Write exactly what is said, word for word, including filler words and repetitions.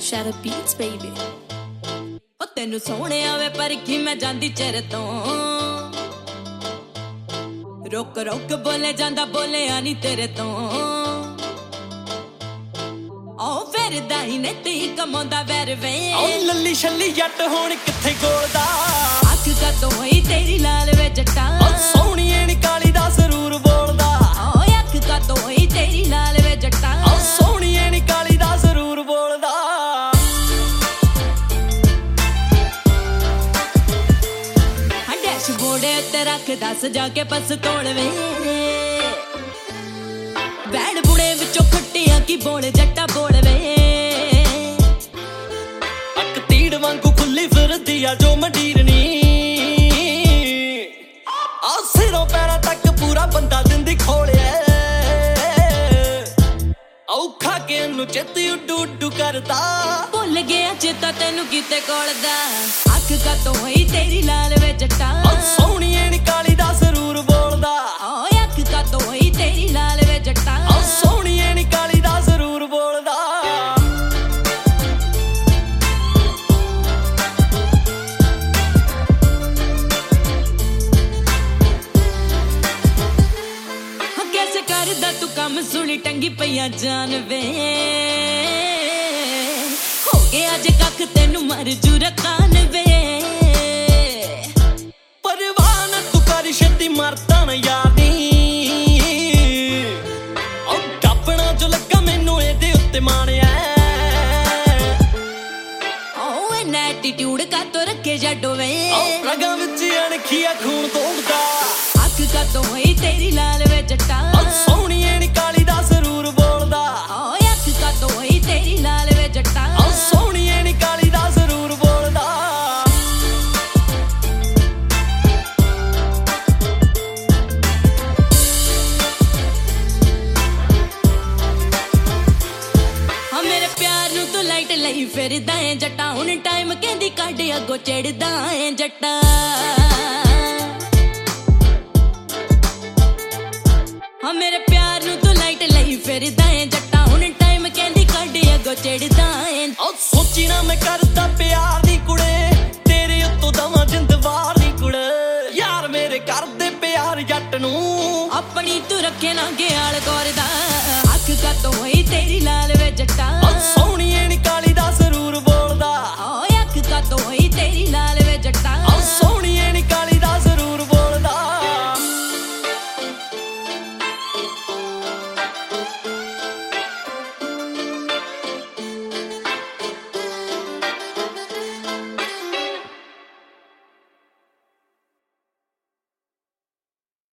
Shadow Beats, baby. ओ तेनू सोने आवे पर की मैं जांदी चेरे तो रोक रोक बोले जांदा बोले आनी तेरे तो ओ फिर दाई ने ती कमांदा वैर वे ओ लल्ली छल्ली जट होण किथे गोलदा अख का तो होई तेरी लाल वे जट्टा ओ सोहणीए नी काली दा जरूर बोलदा ओ अख का तो होई तेरी लाल वे जट्टा ओ सोहणीए नी काली दा जरूर बोलदा बोड़े ते रख दस जाके पस तोड़वे बैड बुड़े विचों खट्टियां की बोल जट्टा बोलवे अक तीड़ वांगू खुली फिरदी आ जो मंडीरनी आ सिरों पैरां तक पूरा बंदा दिंदी खोलिए औखा के नू चित्ती उड्डू उड्डू करदा भुल गया चेता तेनू किते कोलदा अख का तो होई तेरी लाल वे जट्टा सोहणीए नी काली दा जरूर बोलदा ओ अख का तो होई तेरी लाल वे जट्टा सोहणीए नी काली दा जरूर बोलदा कैसे करदा तू कम सुनी टंगी पईयां जान वे हो गया जे कख तेनू मर जू रकान वे परवान तू कर छेती मरदा ना यार नी ओ टपना जो लगा मैनू एदे उत्ते माणिया ओ एन एटीट्यूड का तो रखे जड्डो वे ओ रगां विच अणखिया खून दौड़दा अख का तो होई तेरी लाल वे जट्टा सोहणीए नी काली दा जरूर बोलदा ओ अख का तो होई तेरी लाल वे जट्टा सोहणीए नी काली दा जरूर बोलदा हाँ मेरे प्यार नू तू लाइट लई फिरदा है जट्टा हुण टाइम कहंदी कढ अगो चढ़दा है जट्टा हाँ मेरे प्यार नू तू लाइट लई फिरदा है जट्टा हुण टाइम कहंदी कढ अगो चढ़दा है ओ सोची ना मैं करदा प्यार दी कुड़े तेरे उत्तों दवां जिंद वार दी कुड़े यार मेरे करदे प्यार जट नू अपनी तू रखे ना ग्याल गौरदा अख का तो होई तेरी लाल वे जट्टा